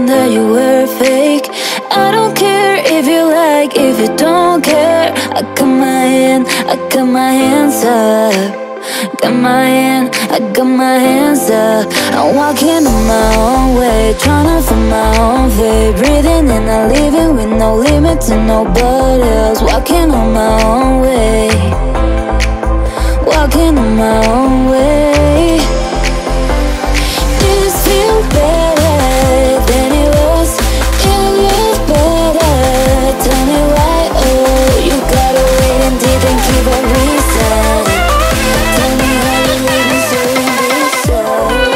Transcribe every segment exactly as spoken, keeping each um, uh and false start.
feeling that you were fake. I don't care if you like, if you don't care. I got my hand, I got my hands up. Got my hand, I got my hands up. I'm walking on my own way, tryna find my own way. Breathing in and leaving with no limit to nobody else. Walking on my own way, walking on my own way. This feels better than it was. It was better. Tell me why, oh, you gotta wait and didn't give a reason. Tell me how you made me so indecisive.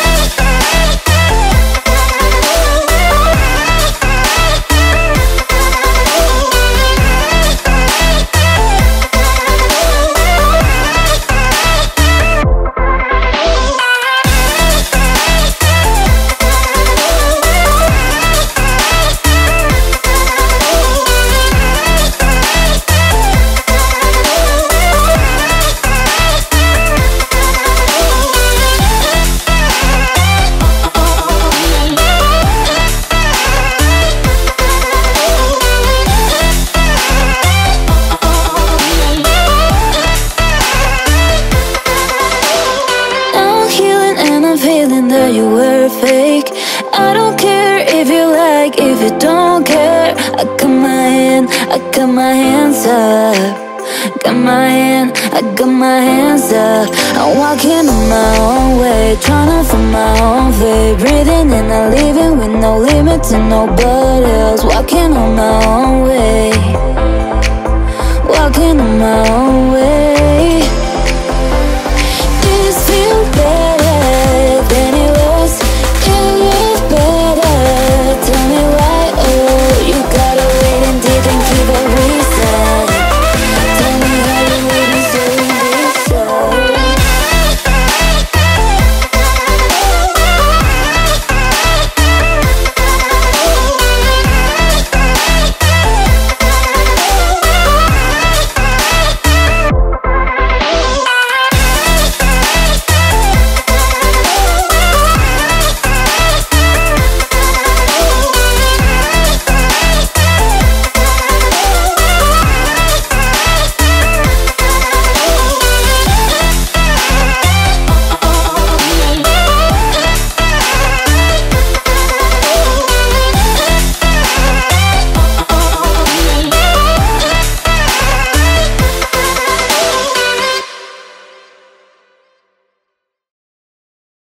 Feeling that you were fake. I don't care if you like, if you don't care. I got my hand, I got my hands up. Got my hand, I got my hands up. I'm walking on my own way, tryna find my own way. Breathing in and leaving with no limit to nobody else. Walking on my own way, walking on my own way.